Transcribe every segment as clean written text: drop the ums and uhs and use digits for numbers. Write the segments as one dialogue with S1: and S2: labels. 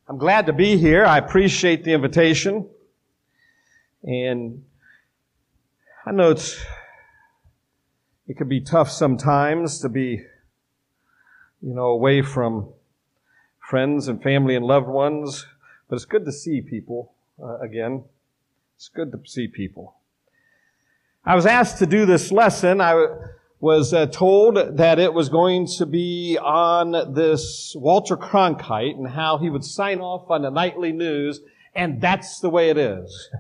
S1: I'm glad to be here. I appreciate the invitation. And I know it can be tough sometimes to be, away from friends and family and loved ones. But it's good to see people again. It's good to see people. I was asked to do this lesson. I was told that it was going to be on this Walter Cronkite and how he would sign off on the nightly news, and that's the way it is.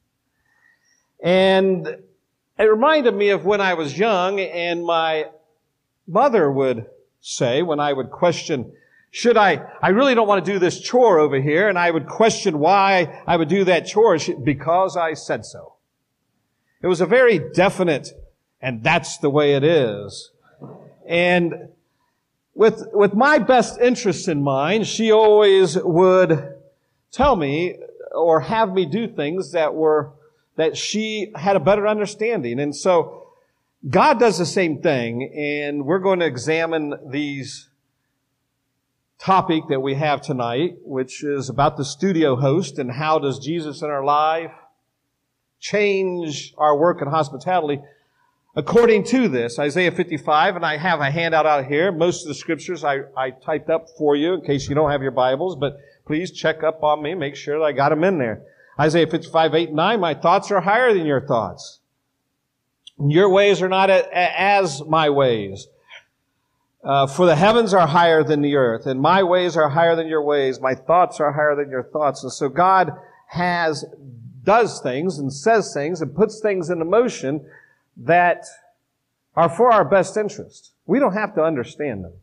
S1: And it reminded me of when I was young, and my mother would say, when I would question, I really don't want to do this chore over here, and I would question why I would do that chore, because I said so. It was a very definite, and that's the way it is. And with my best interests in mind, she always would tell me or have me do things that she had a better understanding. And so God does the same thing, and we're going to examine these topic that we have tonight, which is about the studio host and how does Jesus in our life change our work in hospitality according to this. Isaiah 55, and I have a handout out here. Most of the scriptures I typed up for you in case you don't have your Bibles, but please check up on me, make sure that I got them in there. Isaiah 55, 8 and 9, my thoughts are higher than your thoughts. Your ways are not as my ways. For the heavens are higher than the earth, and my ways are higher than your ways. My thoughts are higher than your thoughts. And so God does things and says things and puts things into motion that are for our best interest. We don't have to understand them.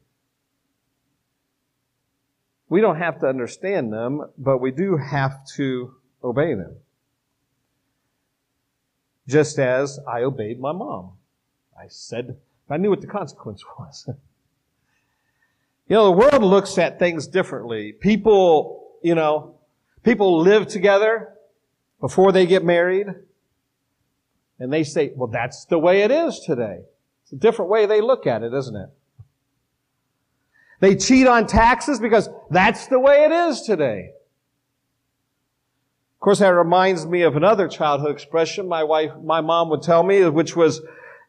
S1: We don't have to understand them, but we do have to obey them. Just as I obeyed my mom. I knew what the consequence was. The world looks at things differently. People live together before they get married. And they say, well, that's the way it is today. It's a different way they look at it, isn't it? They cheat on taxes because that's the way it is today. Of course, that reminds me of another childhood expression my mom would tell me, which was,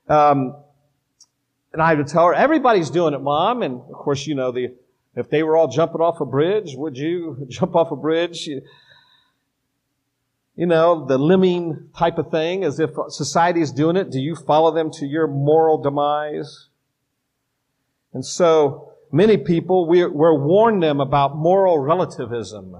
S1: and I would tell her, everybody's doing it, Mom. And of course, if they were all jumping off a bridge, would you jump off a bridge? The lemming type of thing, as if society is doing it. Do you follow them to your moral demise? And so many people, we're warned them about moral relativism.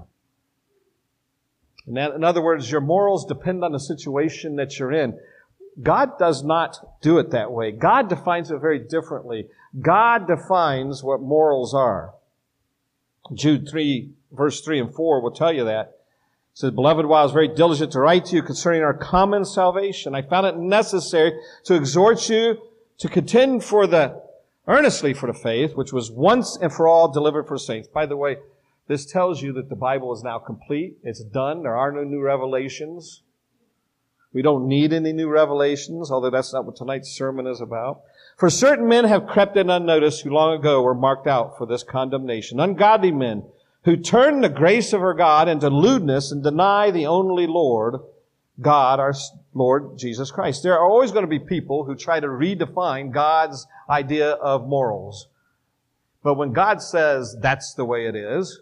S1: In other words, your morals depend on the situation that you're in. God does not do it that way. God defines it very differently. God defines what morals are. Jude 3, verse 3 and 4 will tell you that. It says, Beloved, while I was very diligent to write to you concerning our common salvation, I found it necessary to exhort you to contend earnestly for the faith, which was once and for all delivered for saints. By the way, this tells you that the Bible is now complete. It's done. There are no new revelations. We don't need any new revelations, although that's not what tonight's sermon is about. For certain men have crept in unnoticed who long ago were marked out for this condemnation. Ungodly men who turn the grace of our God into lewdness and deny the only Lord, God, our Lord Jesus Christ. There are always going to be people who try to redefine God's idea of morals. But when God says that's the way it is,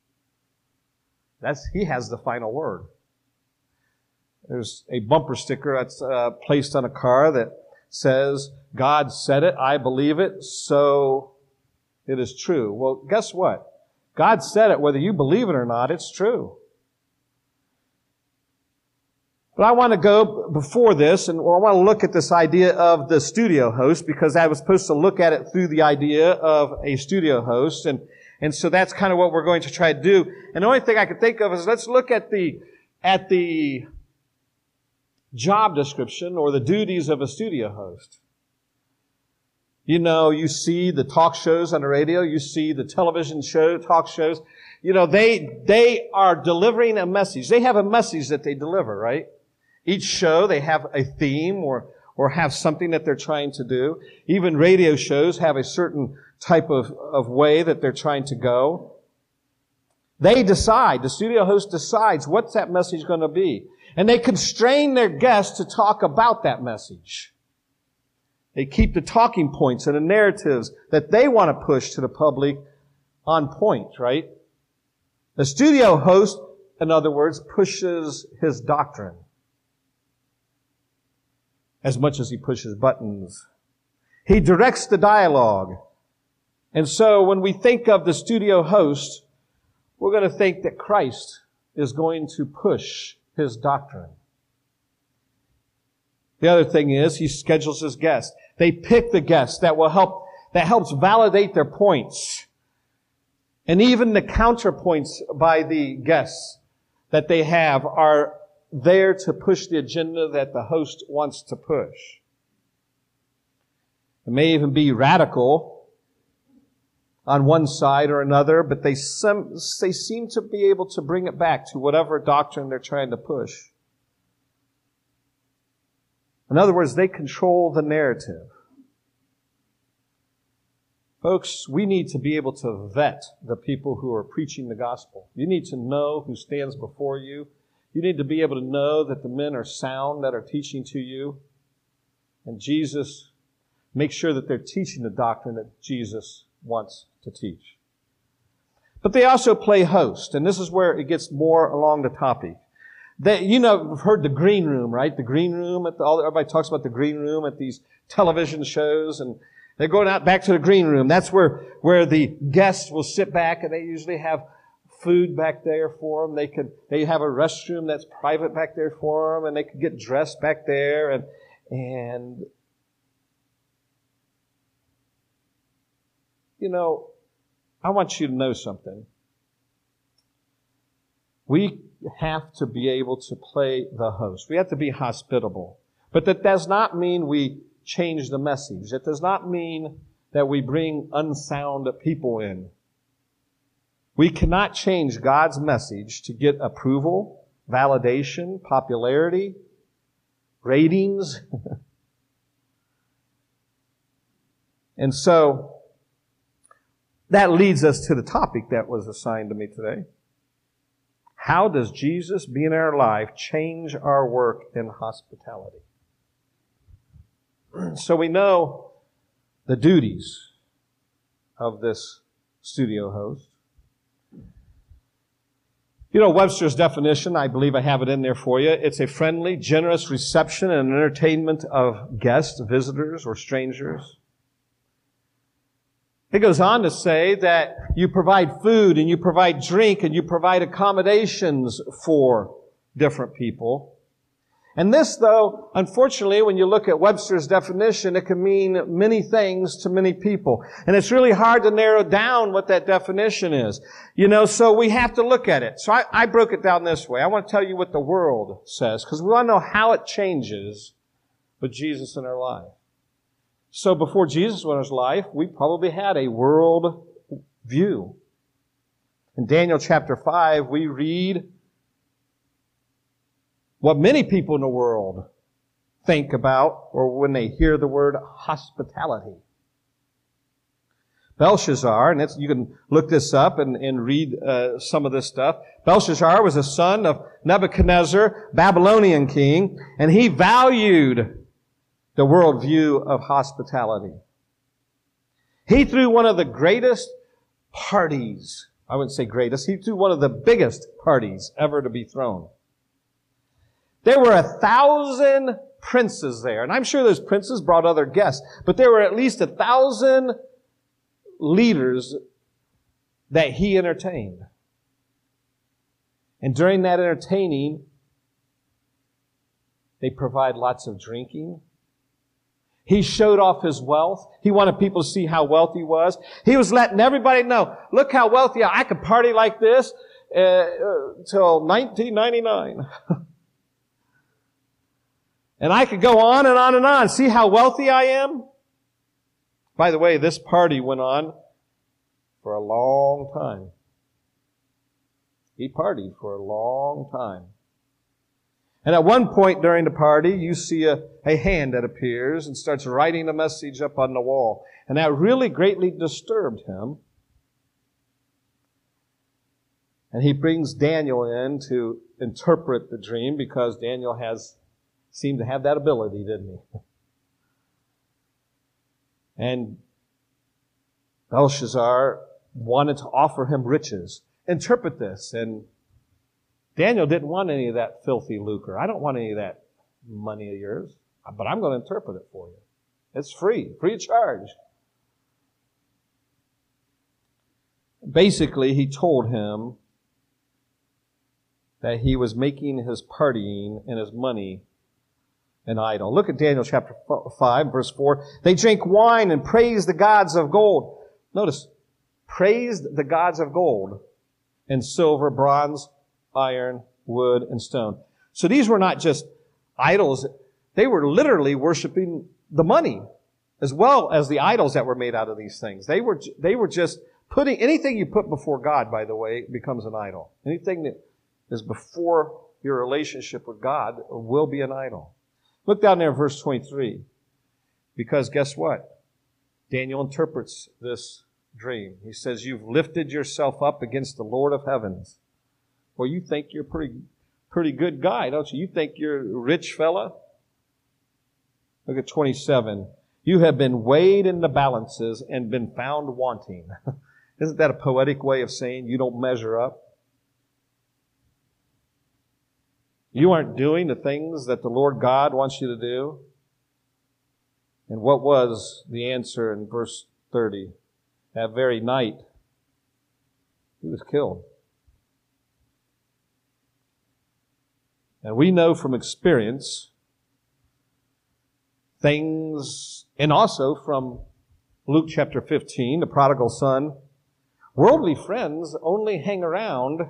S1: He has the final word. There's a bumper sticker that's placed on a car that says, God said it, I believe it, so it is true. Well, guess what? God said it, whether you believe it or not, it's true. But I want to go before this, and I want to look at this idea of the studio host, because I was supposed to look at it through the idea of a studio host, and so that's kind of what we're going to try to do. And the only thing I could think of is let's look at the job description or the duties of a studio host. You see the talk shows on the radio, you see the television talk shows. They are delivering a message. They have a message that they deliver, right? Each show, they have a theme or have something that they're trying to do. Even radio shows have a certain type of way that they're trying to go. They decide, the studio host decides what's that message going to be. And they constrain their guests to talk about that message. They keep the talking points and the narratives that they want to push to the public on point, right? The studio host, in other words, pushes his doctrine as much as he pushes buttons. He directs the dialogue. And so when we think of the studio host, we're going to think that Christ is going to push his doctrine. The other thing is he schedules his guests. They pick the guests that helps validate their points. And even the counterpoints by the guests that they have are there to push the agenda that the host wants to push. It may even be radical on one side or another, but they seem to be able to bring it back to whatever doctrine they're trying to push. In other words, they control the narrative. Folks, we need to be able to vet the people who are preaching the gospel. You need to know who stands before you. You need to be able to know that the men are sound that are teaching to you. And Jesus, make sure that they're teaching the doctrine that Jesus wants to teach. But they also play host, and this is where it gets more along the topic. You've heard the green room, right? The green room everybody talks about the green room at these television shows, and they're going out back to the green room. That's where the guests will sit back, and they usually have food back there for them. They have a restroom that's private back there for them, and they could get dressed back there, and I want you to know something. We have to be able to play the host. We have to be hospitable. But that does not mean we change the message. It does not mean that we bring unsound people in. We cannot change God's message to get approval, validation, popularity, ratings. And so, that leads us to the topic that was assigned to me today. How does Jesus being in our life change our work in hospitality? So we know the duties of this studio host. Webster's definition, I believe I have it in there for you. It's a friendly, generous reception and entertainment of guests, visitors, or strangers. It goes on to say that you provide food and you provide drink and you provide accommodations for different people. And this, though, unfortunately, when you look at Webster's definition, it can mean many things to many people. And it's really hard to narrow down what that definition is. So we have to look at it. So I broke it down this way. I want to tell you what the world says, because we want to know how it changes with Jesus in our life. So before Jesus went in his life, we probably had a world view. In Daniel chapter 5, we read what many people in the world think about or when they hear the word hospitality. Belshazzar, and you can look this up and read some of this stuff. Belshazzar was a son of Nebuchadnezzar, Babylonian king, and he valued the worldview of hospitality. He threw one of the greatest parties, I wouldn't say greatest, he threw one of the biggest parties ever to be thrown. There were 1,000 princes there, and I'm sure those princes brought other guests, but there were at least 1,000 leaders that he entertained. And during that entertaining, they provide lots of drinking. He showed off his wealth. He wanted people to see how wealthy he was. He was letting everybody know, look how wealthy I could party like this till 1999. And I could go on and on and on. See how wealthy I am? By the way, this party went on for a long time. He partied for a long time. And at one point during the party, you see a hand that appears and starts writing a message up on the wall. And that really greatly disturbed him. And he brings Daniel in to interpret the dream because Daniel seemed to have that ability, didn't he? And Belshazzar wanted to offer him riches. Interpret this. And Daniel didn't want any of that filthy lucre. I don't want any of that money of yours, but I'm going to interpret it for you. It's free of charge. Basically, he told him that he was making his partying and his money an idol. Look at Daniel chapter 5, verse 4. They drank wine and praised the gods of gold. Notice, praised the gods of gold and silver, bronze, iron, wood, and stone. So these were not just idols. They were literally worshiping the money as well as the idols that were made out of these things. They were just putting, anything you put before God, by the way, becomes an idol. Anything that is before your relationship with God will be an idol. Look down there, verse 23. Because guess what? Daniel interprets this dream. He says, you've lifted yourself up against the Lord of heavens. Well, you think you're a pretty good guy, don't you? You think you're a rich fella? Look at 27. You have been weighed in the balances and been found wanting. Isn't that a poetic way of saying you don't measure up? You aren't doing the things that the Lord God wants you to do. And what was the answer in verse 30? That very night, he was killed. And we know from experience things, and also from Luke chapter 15, the prodigal son, worldly friends only hang around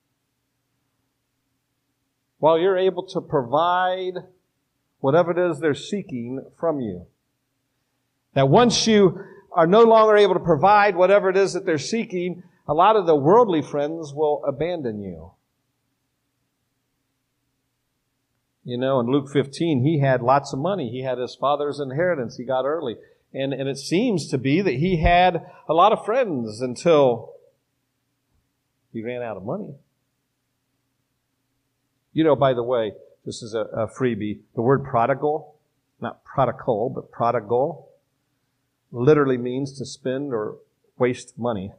S1: while you're able to provide whatever it is they're seeking from you. That once you are no longer able to provide whatever it is that they're seeking, a lot of the worldly friends will abandon you. You know, in Luke 15, he had lots of money. He had his father's inheritance he got early. And it seems to be that he had a lot of friends until he ran out of money. You know, by the way, this is a freebie. The word prodigal, not prodigal, but prodigal, literally means to spend or waste money.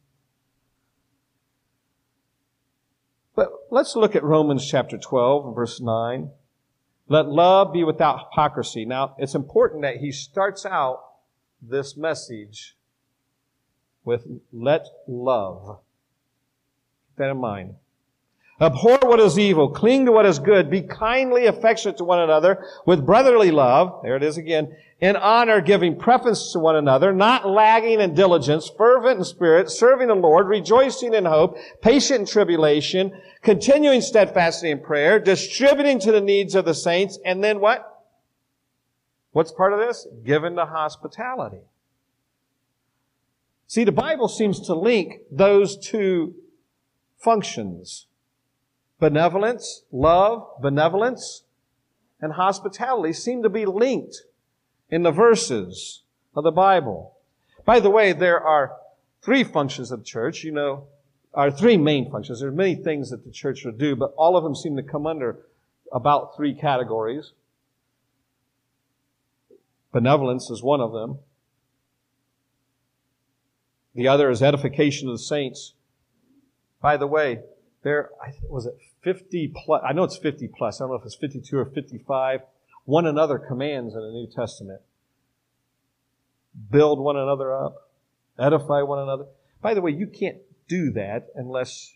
S1: But let's look at Romans chapter 12, verse 9. Let love be without hypocrisy. Now, it's important that he starts out this message with let love. Keep that in mind. Abhor what is evil, cling to what is good, be kindly affectionate to one another with brotherly love, there it is again, in honor, giving preference to one another, not lagging in diligence, fervent in spirit, serving the Lord, rejoicing in hope, patient in tribulation, continuing steadfastly in prayer, distributing to the needs of the saints, and then what? What's part of this? Given to hospitality. See, the Bible seems to link those two functions. Benevolence, love, benevolence, and hospitality seem to be linked in the verses of the Bible. By the way, there are three functions of the church, are three main functions. There are many things that the church will do, but all of them seem to come under about three categories. Benevolence is one of them. The other is edification of the saints. By the way, was it 50 plus? I know it's 50 plus. I don't know if it's 52 or 55. One another commands in the New Testament. Build one another up. Edify one another. By the way, you can't do that unless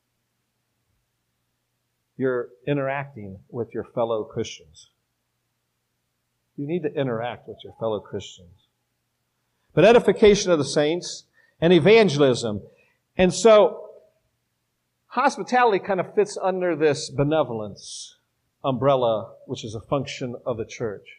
S1: you're interacting with your fellow Christians. You need to interact with your fellow Christians. But edification of the saints and evangelism. And so, hospitality kind of fits under this benevolence umbrella, which is a function of the church.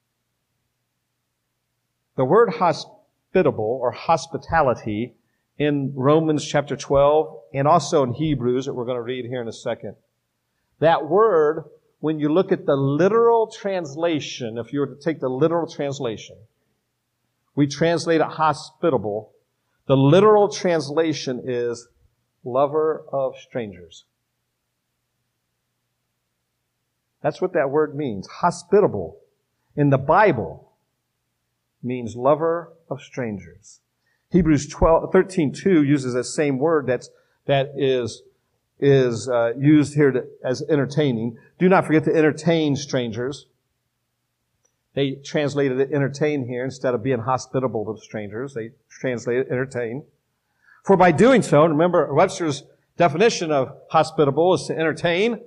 S1: The word hospitable or hospitality in Romans chapter 12 and also in Hebrews that we're going to read here in a second. That word, when you look at the literal translation, if you were to take the literal translation, we translate it hospitable. The literal translation is lover of strangers. That's what that word means. Hospitable in the Bible means lover of strangers. Hebrews 13:2 uses that same word that is used here as entertaining. Do not forget to entertain strangers. They translated it entertain here instead of being hospitable to strangers. They translated entertain. For by doing so, and remember Webster's definition of hospitable is to entertain.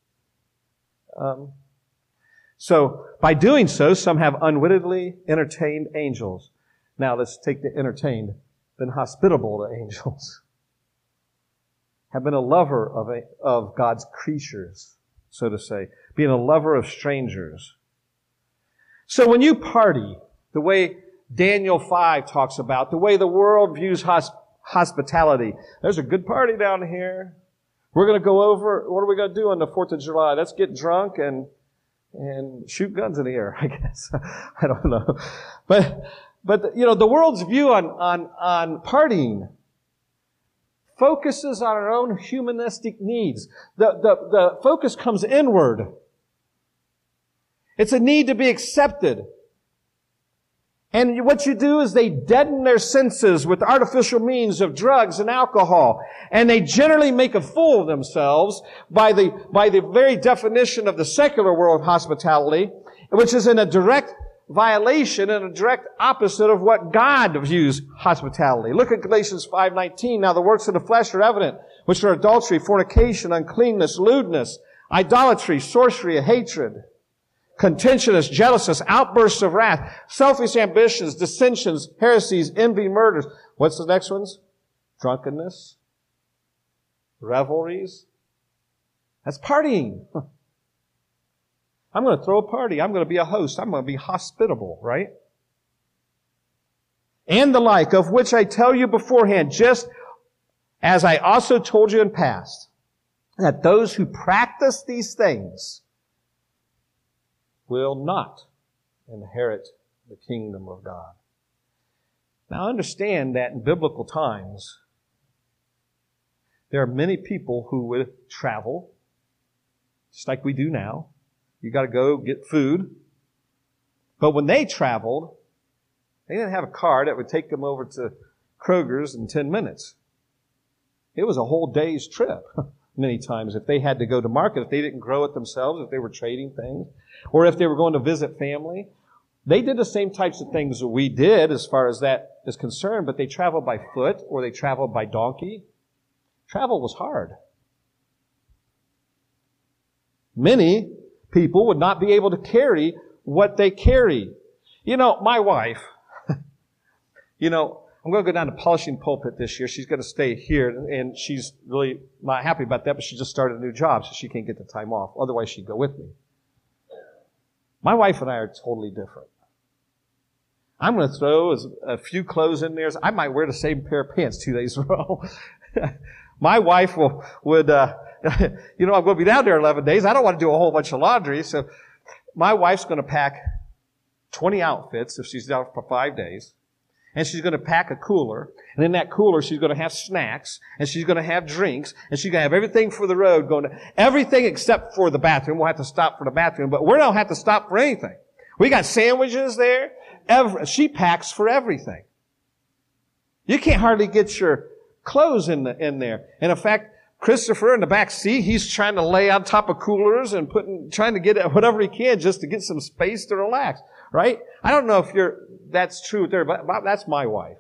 S1: So by doing so, some have unwittingly entertained angels. Now let's take the entertained, been hospitable to angels. Have been a lover of God's creatures, so to say. Being a lover of strangers. So when you party, the way Daniel 5 talks about, the way the world views hospitality, there's a good party down here. We're going to go over, what are we going to do on the 4th of July? Let's get drunk and shoot guns in the air, I guess. I don't know. But you know, the world's view on partying focuses on our own humanistic needs. The focus comes inward. It's a need to be accepted. And what you do is they deaden their senses with artificial means of drugs and alcohol. And they generally make a fool of themselves by the very definition of the secular world of hospitality, which is in a direct violation and a direct opposite of what God views hospitality. Look at Galatians 5:19. Now the works of the flesh are evident, which are adultery, fornication, uncleanness, lewdness, idolatry, sorcery, hatred, contentions, jealousies, outbursts of wrath, selfish ambitions, dissensions, heresies, envy, murders. What's the next ones? Drunkenness, revelries. That's partying. I'm going to throw a party. I'm going to be a host. I'm going to be hospitable, right? And the like, of which I tell you beforehand, just as I also told you in past, that those who practice these things will not inherit the kingdom of God. Now understand that in biblical times, there are many people who would travel, just like we do now. You got to go get food. But when they traveled, they didn't have a car that would take them over to Kroger's in 10 minutes. It was a whole day's trip. Many times, if they had to go to market, if they didn't grow it themselves, if they were trading things, or if they were going to visit family, they did the same types of things that we did as far as that is concerned, but they traveled by foot or they traveled by donkey. Travel was hard. Many people would not be able to carry what they carry. You know, my wife, I'm going to go down to Polishing Pulpit this year. She's going to stay here, and she's really not happy about that, but she just started a new job, so she can't get the time off. Otherwise, she'd go with me. My wife and I are totally different. I'm going to throw a few clothes in there. I might wear the same pair of pants 2 days in a row. My wife would I'm going to be down there 11 days. I don't want to do a whole bunch of laundry, so my wife's going to pack 20 outfits if she's down for 5 days. And she's going to pack a cooler. And in that cooler, she's going to have snacks. And she's going to have drinks. And she's going to have everything for the road going to, everything except for the bathroom. We'll have to stop for the bathroom. But we don't have to stop for anything. We got sandwiches there. She packs for everything. You can't hardly get your clothes in there. And in fact, Christopher in the back seat, he's trying to lay on top of coolers and trying to get whatever he can just to get some space to relax. Right? I don't know if that's true there, but that's my wife.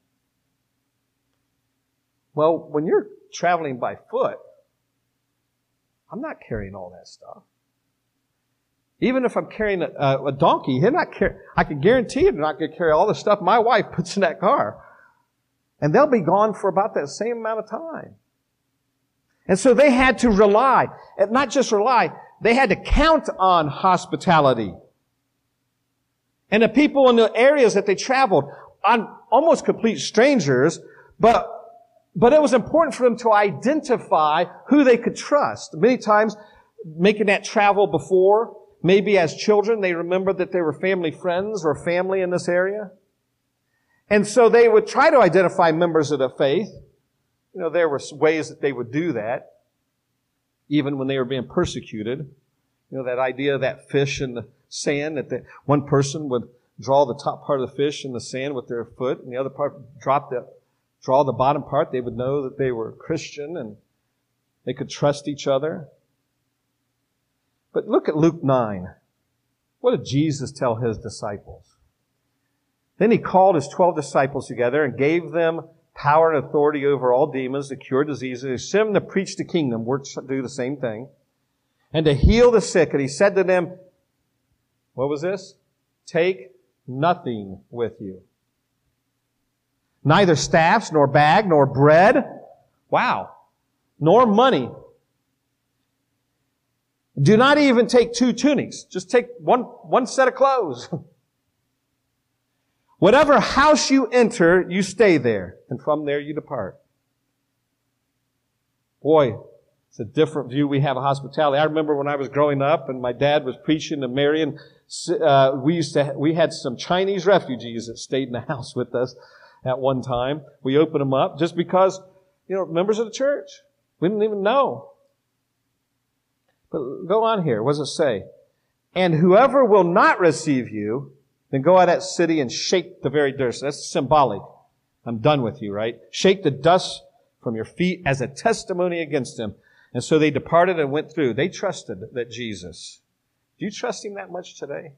S1: Well, when you're traveling by foot, I'm not carrying all that stuff. Even if I'm carrying a donkey, I can guarantee they're not going to carry all the stuff my wife puts in that car. And they'll be gone for about that same amount of time. And so they had to rely, and not just rely, they had to count on hospitality. And the people in the areas that they traveled, on almost complete strangers, but it was important for them to identify who they could trust. Many times, making that travel before, maybe as children, they remembered that they were family friends or family in this area. And so they would try to identify members of the faith there were ways that they would do that, even when they were being persecuted. That idea of that fish in the sand, that one person would draw the top part of the fish in the sand with their foot, and the other part draw the bottom part. They would know that they were Christian, and they could trust each other. But look at Luke 9. What did Jesus tell his disciples? Then he called his 12 disciples together and gave them power and authority over all demons to cure diseases. He sent them to preach the kingdom. We're to do the same thing. And to heal the sick. And he said to them, what was this? Take nothing with you. Neither staffs, nor bag, nor bread. Wow. Nor money. Do not even take 2 tunics. Just take one set of clothes. Whatever house you enter, you stay there. And from there you depart. Boy, it's a different view we have of hospitality. I remember when I was growing up and my dad was preaching to Marion, we had some Chinese refugees that stayed in the house with us at one time. We opened them up just because, members of the church. We didn't even know. But go on here. What does it say? And whoever will not receive you, then go out of that city and shake the very dust. That's symbolic. I'm done with you, right? Shake the dust from your feet as a testimony against them. And so they departed and went through. They trusted that Jesus. Do you trust Him that much today?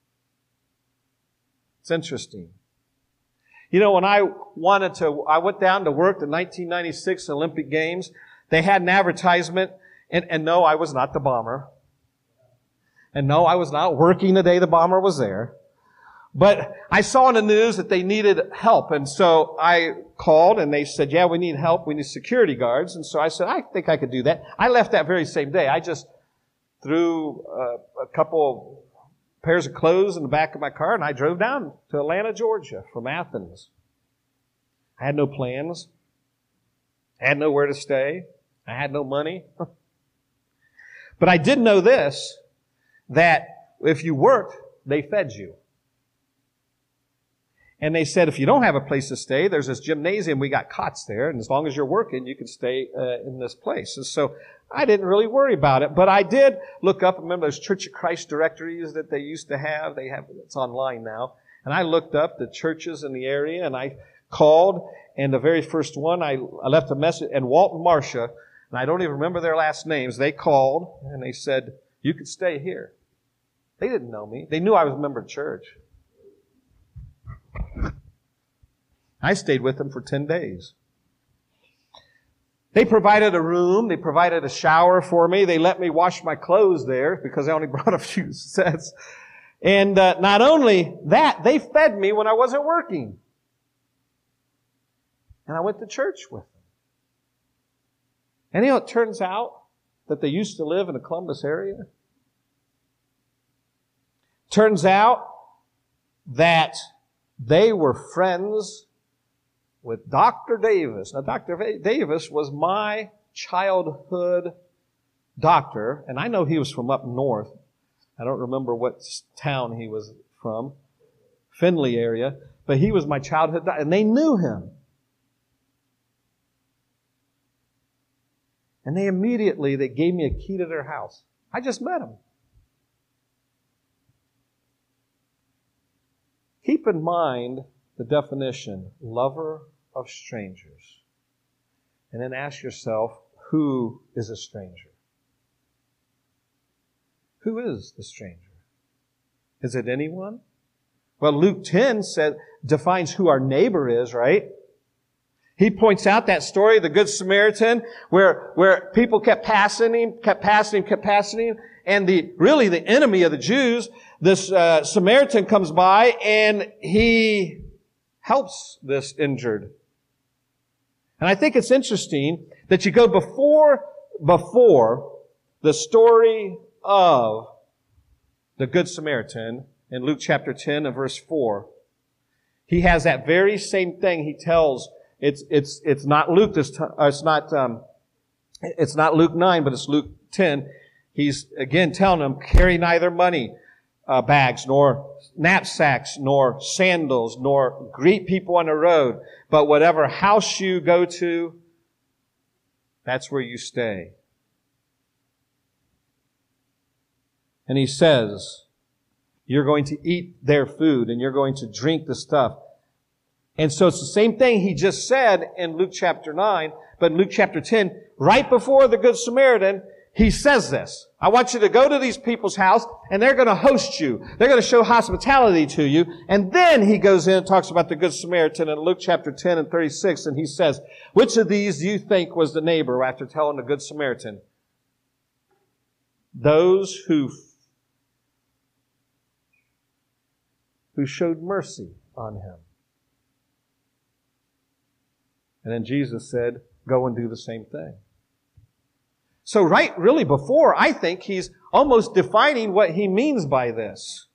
S1: It's interesting. When I went down to work the 1996 Olympic Games, they had an advertisement, and no, I was not the bomber. And no, I was not working the day the bomber was there. But I saw in the news that they needed help. And so I called and they said, yeah, we need help. We need security guards. And so I said, I think I could do that. I left that very same day. I just threw a couple of pairs of clothes in the back of my car and I drove down to Atlanta, Georgia from Athens. I had no plans. I had nowhere to stay. I had no money. But I did know this, that if you worked, they fed you. And they said, if you don't have a place to stay, there's this gymnasium. We got cots there. And as long as you're working, you can stay in this place. And so I didn't really worry about it. But I did look up. Remember those Church of Christ directories that they used to have? It's online now. And I looked up the churches in the area and I called. And the very first one, I left a message. And Walt and Marcia, and I don't even remember their last names, they called and they said, you could stay here. They didn't know me. They knew I was a member of church. I stayed with them for 10 days. They provided a room. They provided a shower for me. They let me wash my clothes there because I only brought a few sets. And not only that, they fed me when I wasn't working. And I went to church with them. And it turns out that they used to live in the Columbus area. Turns out that they were friends with Dr. Davis. Now, Dr. Davis was my childhood doctor, and I know he was from up north. I don't remember what town he was from, Findlay area, but he was my childhood doctor, and they knew him. And they gave me a key to their house. I just met him. Keep in mind the definition, lover of strangers. And then ask yourself, who is a stranger? Who is the stranger? Is it anyone? Well, Luke 10 defines who our neighbor is, right? He points out that story of the Good Samaritan where people kept passing him, and the enemy of the Jews, this Samaritan comes by and he helps this injured. And I think it's interesting that you go before the story of the Good Samaritan in Luke chapter 10 and verse 4. He has that very same thing he tells. It's not Luke this time. It's not Luke 9, but it's Luke 10. He's again telling them, carry neither money bags, nor knapsacks, nor sandals, nor greet people on the road. But whatever house you go to, That's where you stay. And he says, you're going to eat their food and you're going to drink the stuff. And so it's the same thing he just said in Luke chapter 9, but in Luke chapter 10, right before the Good Samaritan, he says this. I want you to go to these people's house and they're going to host you. They're going to show hospitality to you. And then he goes in and talks about the Good Samaritan in Luke chapter 10 and 36. And he says, which of these do you think was the neighbor after telling the Good Samaritan? Those who showed mercy on him. And then Jesus said, go and do the same thing. So right really before, I think he's almost defining what he means by this.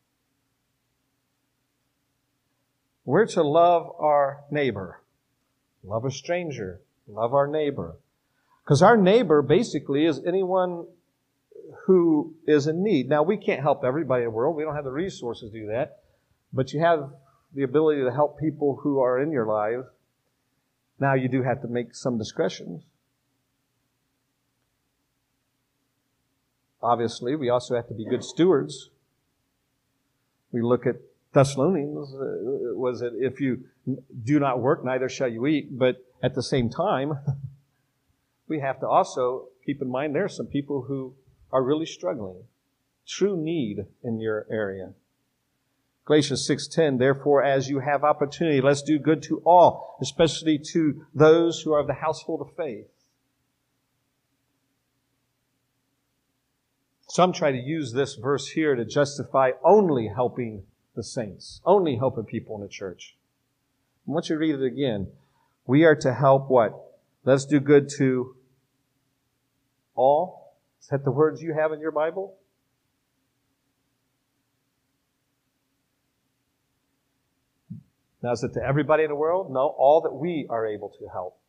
S1: We're to love our neighbor. Love a stranger. Love our neighbor. Because our neighbor basically is anyone who is in need. Now, we can't help everybody in the world. We don't have the resources to do that. But you have the ability to help people who are in your life. Now, you do have to make some discretions. Obviously, we also have to be good stewards. We look at Thessalonians, was it, if you do not work, neither shall you eat. But at the same time, we have to also keep in mind there are some people who are really struggling. True need in your area. Galatians 6:10, therefore, as you have opportunity, let's do good to all, especially to those who are of the household of faith. Some try to use this verse here to justify only helping the saints, only helping people in the church. I want you to read it again. We are to help what? Let's do good to all. Is that the words you have in your Bible? Now, is it to everybody in the world? No, all that we are able to help.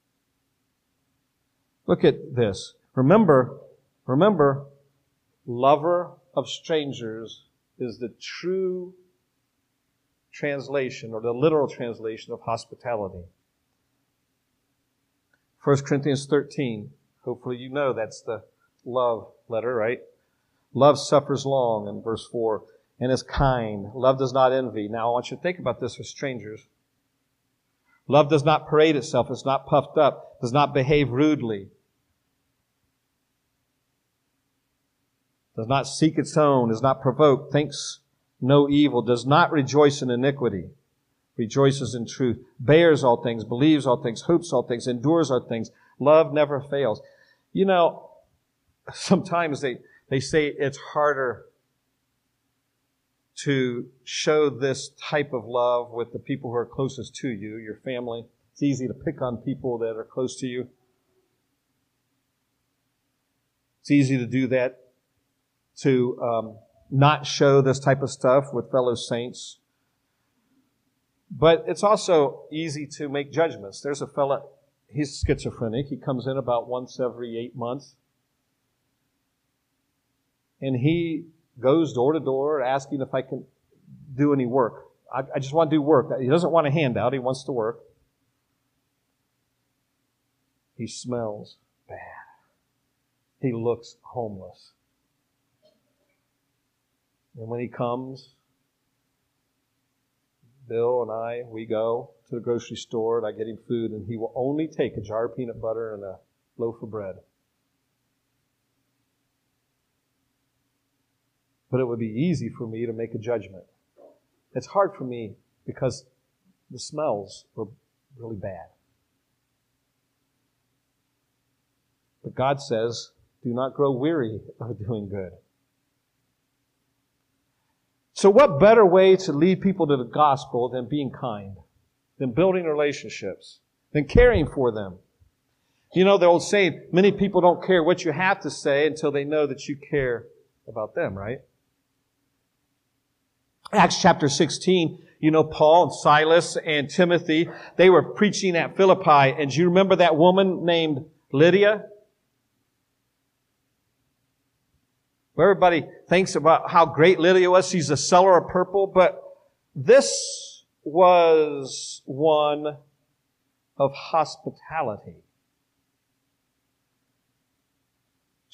S1: Look at this. Remember, lover of strangers is the true translation or the literal translation of hospitality. 1 Corinthians 13. Hopefully you know that's the love letter, right? Love suffers long in verse 4 and is kind. Love does not envy. Now I want you to think about this with strangers. Love does not parade itself. It's not puffed up. Does not behave rudely. Does not seek its own, is not provoked, thinks no evil, does not rejoice in iniquity, rejoices in truth, bears all things, believes all things, hopes all things, endures all things. Love never fails. You know, sometimes they say it's harder to show this type of love with the people who are closest to you, your family. It's easy to pick on people that are close to you. It's easy to do that. To not show this type of stuff with fellow saints. But it's also easy to make judgments. There's a fella, he's schizophrenic. He comes in about once every 8 months. And he goes door to door asking if I can do any work. I just want to do work. He doesn't want a handout. He wants to work. He smells bad. He looks homeless. And when he comes, Bill and I, we go to the grocery store and I get him food, and he will only take a jar of peanut butter and a loaf of bread. But it would be easy for me to make a judgment. It's hard for me because the smells were really bad. But God says, do not grow weary of doing good. So what better way to lead people to the gospel than being kind, than building relationships, than caring for them? You know the old saying, many people don't care what you have to say until they know that you care about them, right? Acts chapter 16, you know, Paul and Silas and Timothy, they were preaching at Philippi. And do you remember that woman named Lydia? Where everybody thinks about how great Lydia was. She's a seller of purple. But this was one of hospitality.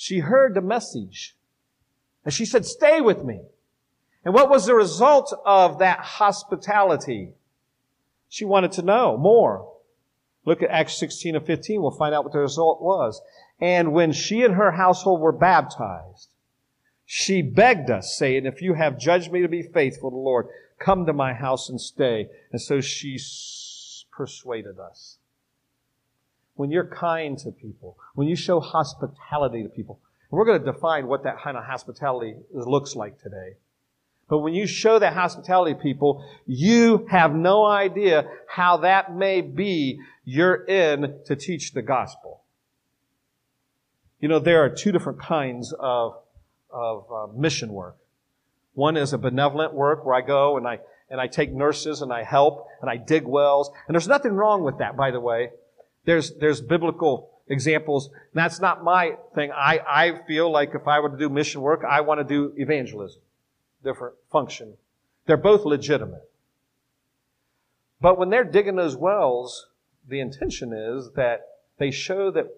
S1: She heard the message. And she said, stay with me. And what was the result of that hospitality? She wanted to know more. Look at Acts 16 and 15. We'll find out what the result was. And when she and her household were baptized, she begged us, saying, if you have judged me to be faithful to the Lord, come to my house and stay. And so she persuaded us. When you're kind to people, when you show hospitality to people, and we're going to define what that kind of hospitality looks like today. But when you show that hospitality to people, you have no idea how that may be you're in to teach the gospel. You know, there are two different kinds of mission work. One is a benevolent work where I go and I take nurses and I help and I dig wells. And there's nothing wrong with that, by the way. There's biblical examples. And that's not my thing. I feel like if I were to do mission work, I want to do evangelism. Different function. They're both legitimate. But when they're digging those wells, the intention is that they show that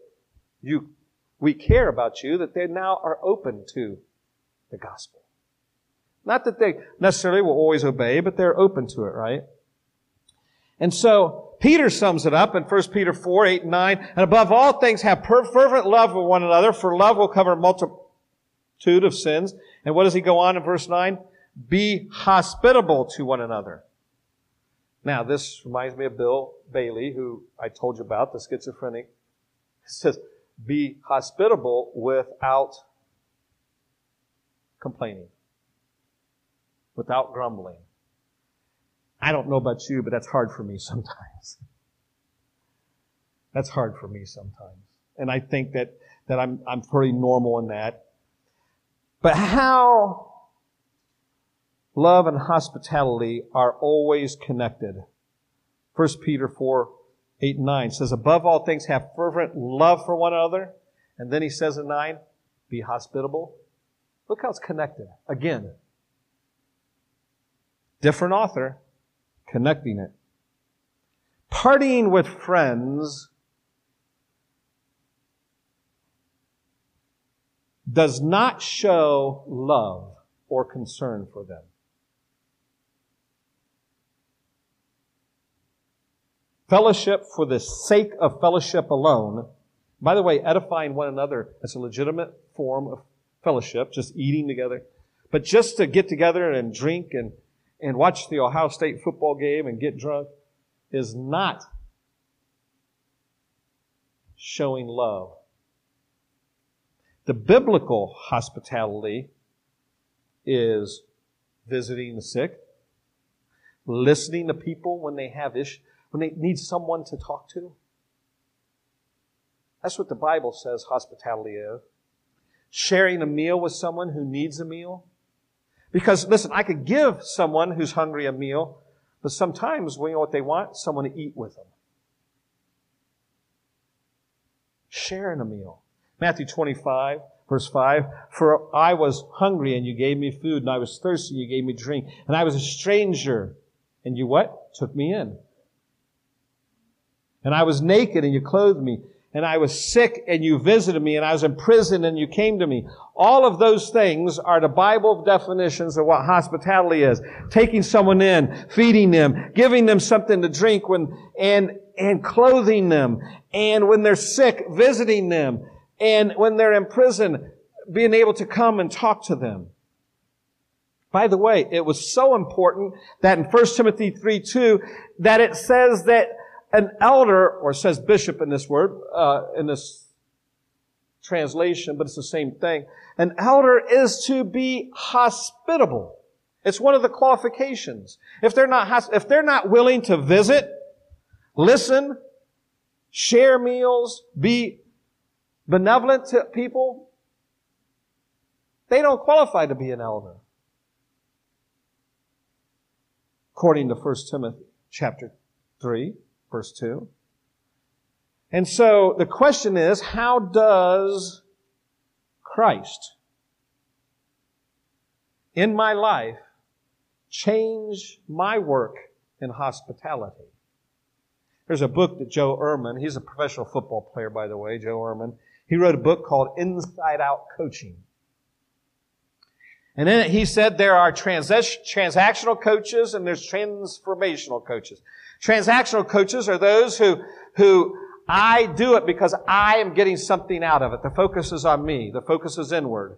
S1: we care about you, that they now are open to the gospel. Not that they necessarily will always obey, but they're open to it, right? And so Peter sums it up in 1 Peter 4, 8, and 9. And above all things, have fervent love for one another, for love will cover a multitude of sins. And what does he go on in verse 9? Be hospitable to one another. Now, this reminds me of Bill Bailey, who I told you about, the schizophrenic. It says, be hospitable without complaining, without grumbling. I don't know about you, but that's hard for me sometimes. That's hard for me sometimes. And I think that I'm pretty normal in that. But how love and hospitality are always connected. 1 Peter 4, 8 and 9 says, above all things, have fervent love for one another. And then he says in 9, be hospitable. Look how it's connected. Again, different author, connecting it. Partying with friends does not show love or concern for them. Fellowship for the sake of fellowship alone. By the way, edifying one another is a legitimate form of fellowship, just eating together. But just to get together and drink and watch the Ohio State football game and get drunk is not showing love. The biblical hospitality is visiting the sick, listening to people when they have issues, when they need someone to talk to. That's what the Bible says hospitality is. Sharing a meal with someone who needs a meal. Because, listen, I could give someone who's hungry a meal, but sometimes, we know what they want? Someone to eat with them. Sharing a meal. Matthew 25, verse 5, for I was hungry and you gave me food, and I was thirsty and you gave me drink, and I was a stranger and you what? Took me in. And I was naked and you clothed me, and I was sick and you visited me, and I was in prison and you came to me. All of those things are the Bible definitions of what hospitality is. Taking someone in, feeding them, giving them something to drink and clothing them. And when they're sick, visiting them. And when they're in prison, being able to come and talk to them. By the way, it was so important that in 1 Timothy 3:2, that it says that an elder, or says bishop in this word, in this translation, but it's the same thing. An elder is to be hospitable. It's one of the qualifications. If they're not willing to visit, listen, share meals, be benevolent to people, they don't qualify to be an elder. According to 1 Timothy chapter 3, verse 2. And so the question is, how does Christ in my life change my work in hospitality? There's a book that Joe Ehrman, he's a professional football player, by the way, Joe Ehrman. He wrote a book called Inside Out Coaching. And in it, he said there are transactional coaches and there's transformational coaches. Transactional coaches are those who I do it because I am getting something out of it. The focus is on me. The focus is inward.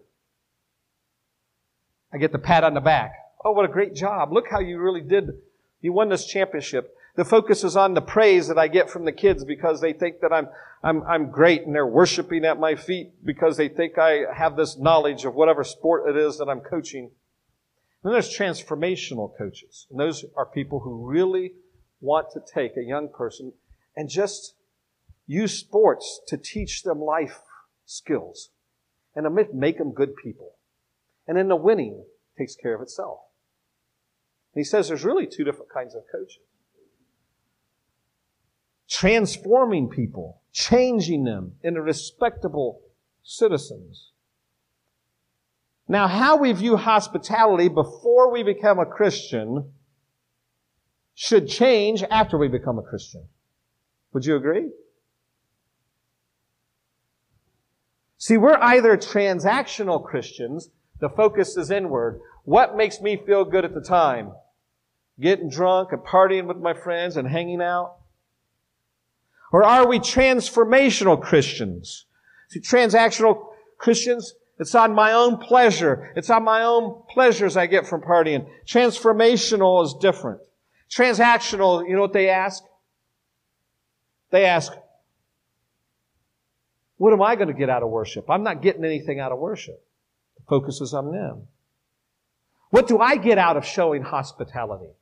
S1: I get the pat on the back. Oh, what a great job. Look how you really did. You won this championship. The focus is on the praise that I get from the kids because they think that I'm great and they're worshiping at my feet because they think I have this knowledge of whatever sport it is that I'm coaching. And then there's transformational coaches. And those are people who really want to take a young person and just use sports to teach them life skills and to make them good people. And then the winning takes care of itself. And he says there's really two different kinds of coaches. Transforming people, changing them into respectable citizens. Now, how we view hospitality before we become a Christian should change after we become a Christian. Would you agree? See, we're either transactional Christians, the focus is inward. What makes me feel good at the time? Getting drunk and partying with my friends and hanging out? Or are we transformational Christians? See, transactional Christians, it's on my own pleasure. It's on my own pleasures I get from partying. Transformational is different. Transactional, you know what they ask? They ask, what am I going to get out of worship? I'm not getting anything out of worship. The focus is on them. What do I get out of showing hospitality?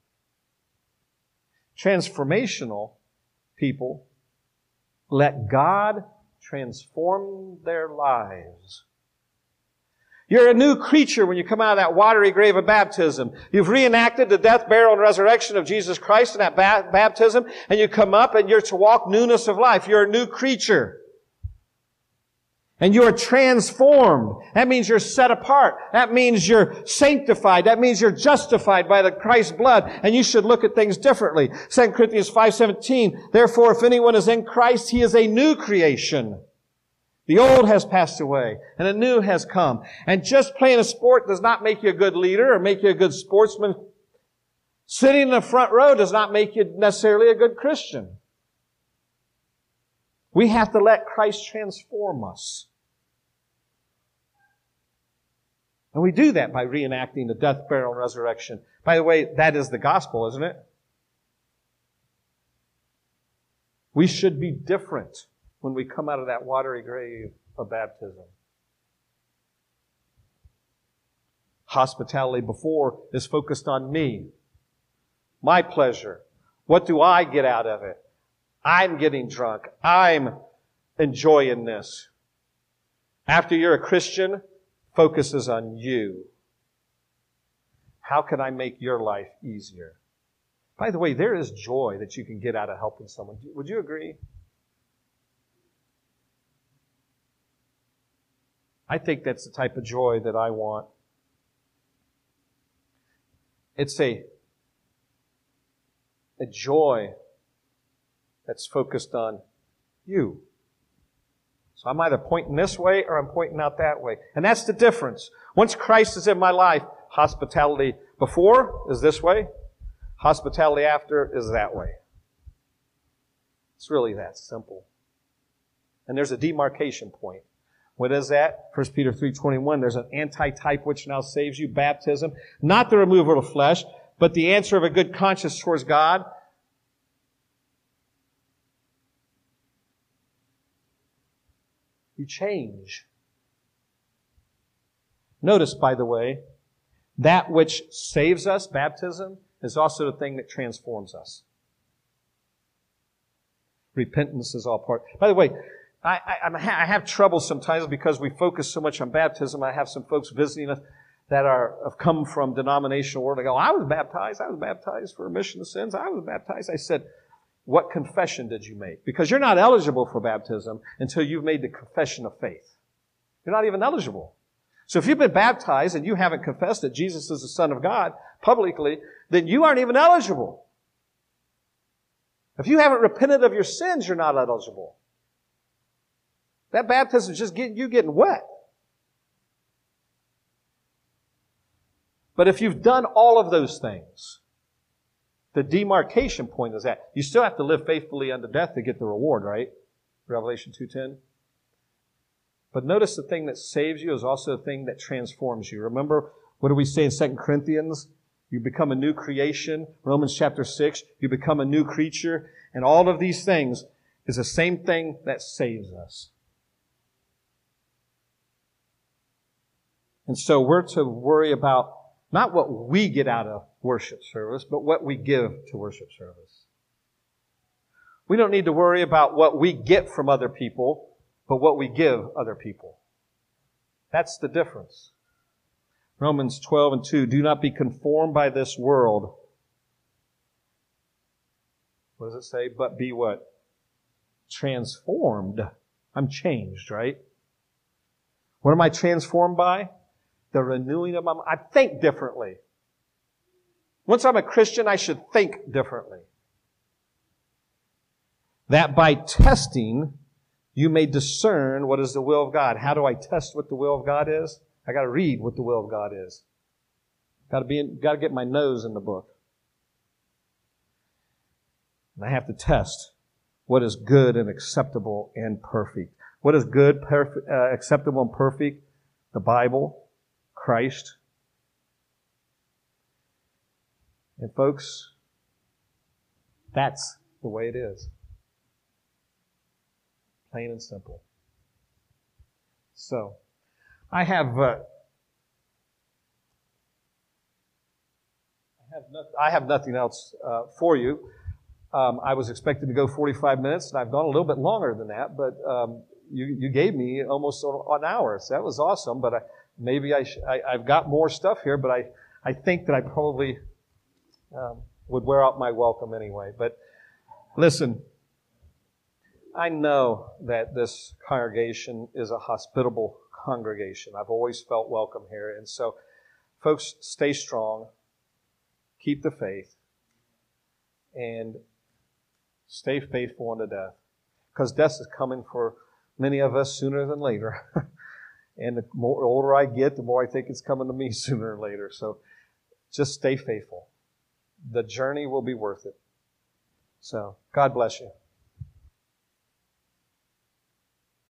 S1: Transformational people let God transform their lives. You're a new creature when you come out of that watery grave of baptism. You've reenacted the death, burial, and resurrection of Jesus Christ in that baptism, and you come up and you're to walk newness of life. You're a new creature. And you are transformed. That means you're set apart. That means you're sanctified. That means you're justified by the Christ's blood. And you should look at things differently. 2 Corinthians 5:17, therefore, if anyone is in Christ, he is a new creation. The old has passed away, and a new has come. And just playing a sport does not make you a good leader or make you a good sportsman. Sitting in the front row does not make you necessarily a good Christian. We have to let Christ transform us. And we do that by reenacting the death, burial, and resurrection. By the way, that is the gospel, isn't it? We should be different when we come out of that watery grave of baptism. Hospitality before is focused on me, my pleasure. What do I get out of it? I'm getting drunk. I'm enjoying this. After you're a Christian, focus is on you. How can I make your life easier? By the way, there is joy that you can get out of helping someone. Would you agree? I think that's the type of joy that I want. It's a joy that's focused on you. So I'm either pointing this way or I'm pointing out that way. And that's the difference. Once Christ is in my life, hospitality before is this way. Hospitality after is that way. It's really that simple. And there's a demarcation point. What is that? 1 Peter 3:21, there's an antitype which now saves you, baptism. Not the removal of flesh, but the answer of a good conscience towards God. You change. Notice, by the way, that which saves us, baptism, is also the thing that transforms us. Repentance is all part. By the way, I have trouble sometimes because we focus so much on baptism. I have some folks visiting us that have come from denominational world. They go, I was baptized for remission of sins. I was baptized. I said, what confession did you make? Because you're not eligible for baptism until you've made the confession of faith. You're not even eligible. So if you've been baptized and you haven't confessed that Jesus is the Son of God publicly, then you aren't even eligible. If you haven't repented of your sins, you're not eligible. That baptism is just getting wet. But if you've done all of those things, the demarcation point is that you still have to live faithfully unto death to get the reward, right? Revelation 2:10. But notice the thing that saves you is also the thing that transforms you. Remember, what do we say in 2 Corinthians? You become a new creation. Romans chapter 6, you become a new creature. And all of these things is the same thing that saves us. And so we're to worry about not what we get out of worship service, but what we give to worship service. We don't need to worry about what we get from other people, but what we give other people. That's the difference. Romans 12:2, do not be conformed by this world. What does it say? But be what? Transformed. I'm changed, right? What am I transformed by? The renewing of my mind. I think differently. Once I'm a Christian, I should think differently. That by testing, you may discern what is the will of God. How do I test what the will of God is? I got to read what the will of God is. Got to get my nose in the book. And I have to test what is good and acceptable and perfect. What is good, acceptable, and perfect? The Bible, Christ. And folks, that's the way it is. Plain and simple. So, I have nothing else for you. I was expected to go 45 minutes, and I've gone a little bit longer than that, but you gave me almost an hour, so that was awesome. But maybe I've got more stuff here, but I think that I probably would wear out my welcome anyway. But listen, I know that this congregation is a hospitable congregation. I've always felt welcome here. And so, folks, stay strong, keep the faith, and stay faithful unto death. Because death is coming for many of us sooner than later. And the older I get, the more I think it's coming to me sooner or later. So just stay faithful. The journey will be worth it. So, God bless you.